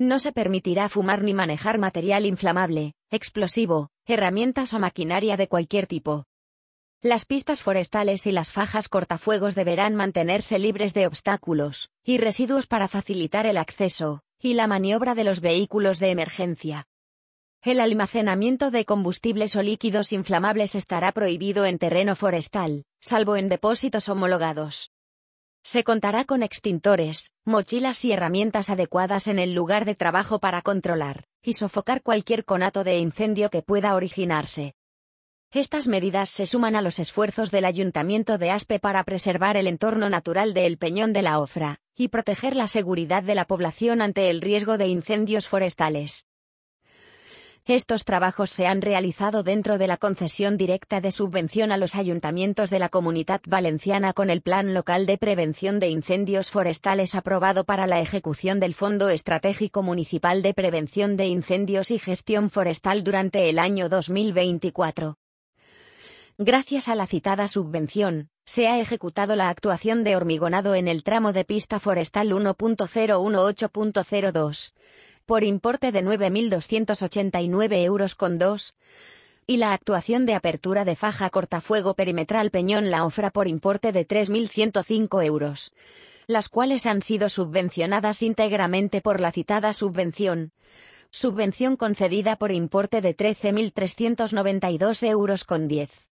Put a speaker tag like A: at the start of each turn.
A: No se permitirá fumar ni manejar material inflamable, explosivo, herramientas o maquinaria de cualquier tipo. Las pistas forestales y las fajas cortafuegos deberán mantenerse libres de obstáculos y residuos para facilitar el acceso y la maniobra de los vehículos de emergencia. El almacenamiento de combustibles o líquidos inflamables estará prohibido en terreno forestal, salvo en depósitos homologados. Se contará con extintores, mochilas y herramientas adecuadas en el lugar de trabajo para controlar y sofocar cualquier conato de incendio que pueda originarse. Estas medidas se suman a los esfuerzos del Ayuntamiento de Aspe para preservar el entorno natural de El Peñón de la Ofra y proteger la seguridad de la población ante el riesgo de incendios forestales. Estos trabajos se han realizado dentro de la concesión directa de subvención a los ayuntamientos de la Comunitat Valenciana con el Plan Local de Prevención de Incendios Forestales aprobado para la ejecución del Fondo Estratégico Municipal de Prevención de Incendios y Gestión Forestal durante el año 2024. Gracias a la citada subvención, se ha ejecutado la actuación de hormigonado en el tramo de pista forestal 1.018.02. por importe de 9.289 euros con 2, y la actuación de apertura de faja cortafuego perimetral Peñón La Ofra por importe de 3.105 euros, las cuales han sido subvencionadas íntegramente por la citada subvención concedida por importe de 13.392 euros con 10.